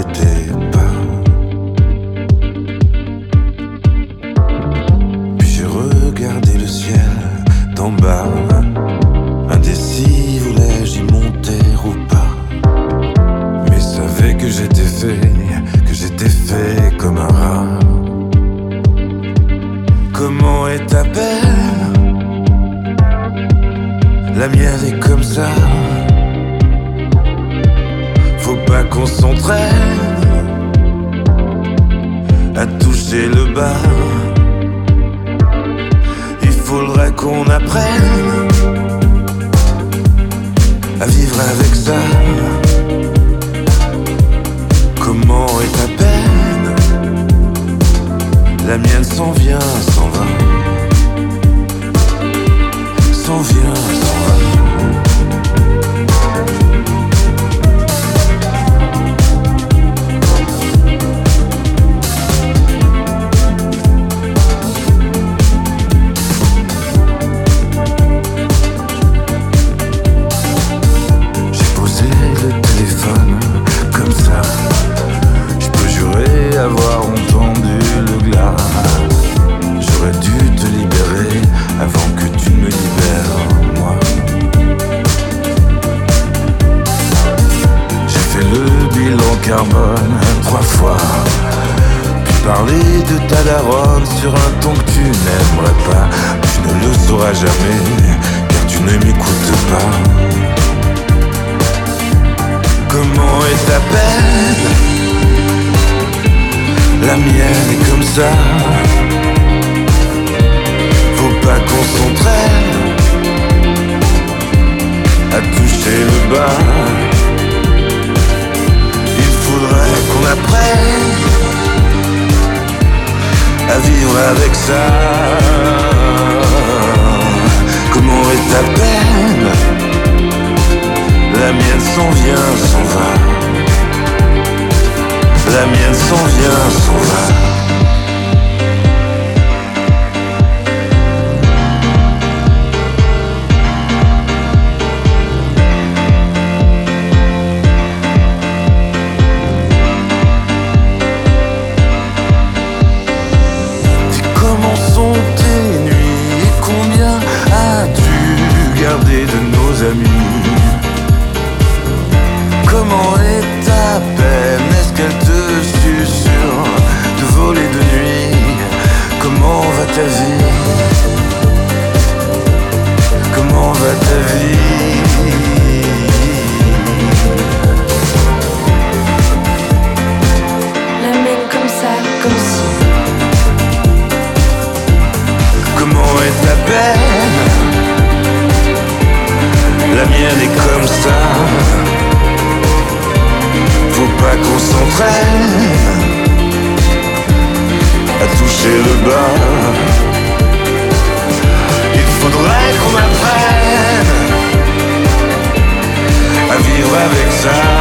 étais pas. Puis j'ai regardé le ciel d'en bas, indécis, voulais-je y monter ou pas. Mais savais que j'étais fait comme un rat. Comment est ta peine? La mienne est comme ça. Faut pas qu'on s'entraîne à toucher le bas. Il faudrait qu'on apprenne à vivre avec ça. Comment est ta peine? La mienne s'en vient, s'en va. S'en vient, s'en va. Avoir entendu le glas, j'aurais dû te libérer avant que tu me libères, moi. J'ai fait le bilan carbone 3 fois, puis parler de ta daronne sur un ton que tu n'aimerais pas. Tu ne le sauras jamais, car tu ne m'écoutes pas. Comment est ta peine? La mienne est comme ça. Faut pas qu'on s'entraîne à toucher le bas. Il faudrait qu'on apprenne à vivre avec ça. Comment est ta peine? La mienne s'en vient, s'en va. La mienne s'en vient, s'en va. Dis comment sont tes nuits et combien as-tu gardé de nos amis? Comment est ta peine? Est-ce qu'elle te susurre de voler de nuit? Comment va ta vie? Comment va ta vie? La mienne comme ça, comme si. Comment est ta peine? La mienne est comme ça. Faut pas qu'on s'entraîne à toucher le bas. Il faudrait qu'on apprenne à vivre avec ça.